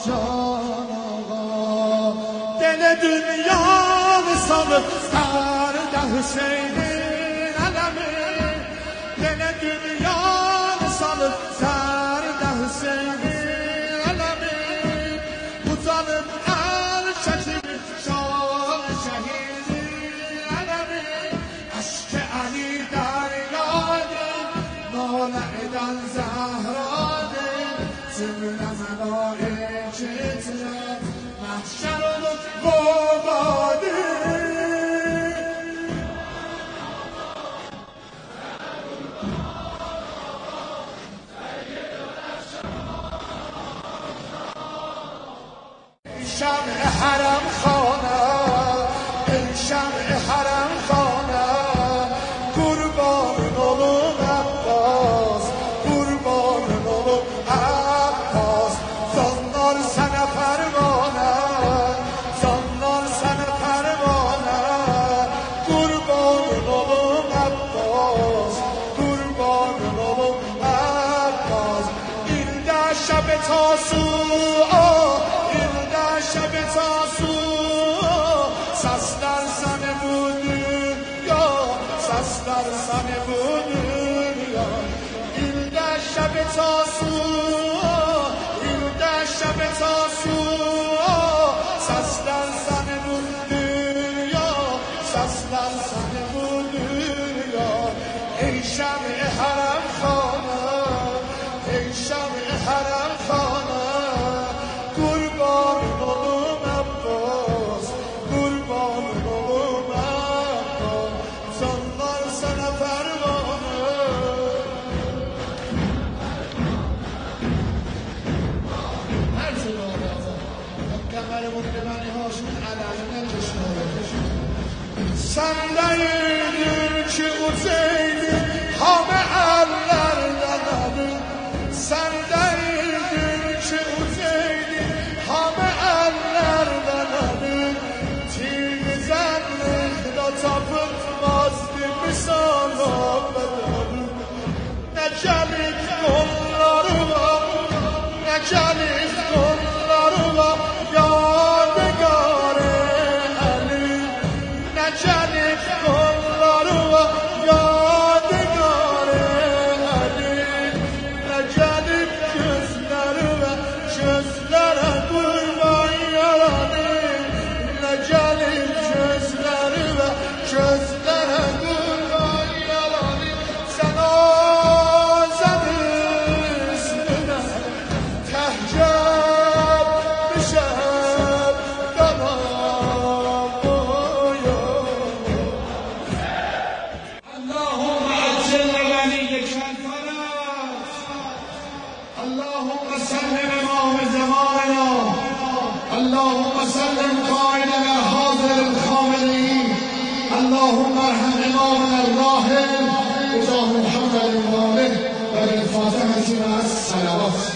جان آقا دل دنیا مثال سرد حسین علمه دل دنیا مثال سرد حسین علمه بزرگ الشهید شاه شهید علمه عشق علی دریاده مولعدن زهراده زمین ملائکت را محشر و گواده شمع حرم خانه ای شمع حرم خانه قربان نولو عباس قربان نولو عباس زنار سن پروانه زنار سن پروانه قربان نولو عباس قربان نولو عباس این ده شب تاسوعا شب تاسو سستر سن بودن یا سستر سن بودن یا این ده شب تاسو این ده شب تاسو سستر سن بودن یا سستر سن بودن یا ای شمع حرم خانه ای شمع حرم خانه قربان نولو عباس قربان نولو عباس زنار سن پروانه هر زمان کمر مطلبانی هاشون علمه کشناره سندهیدیم که اوزیدیم همه علر نداریم سندهیدیم که اوزیدیم همه علر نداریم تیر زن خدا تاپت مازدیم مثال بداریم نجلیت گلları var نجلیت گلları var یادگاره علی نجلیت گلları var یادگاره علی نجلیت gözleri var gözlere kurban yaranı نجلیت gözleri var gözlere kurban yaranı sen azadın üstüne tehcab düşer damam boyum Allahümme acil veliyek el-faraz Allahümme sallim imam zamanina Allahümme sallim qaidana hazir el-khamilin Allahümme erham imamنا الراحل وجاه محمد وآله وبالفاتحة مع الصلوات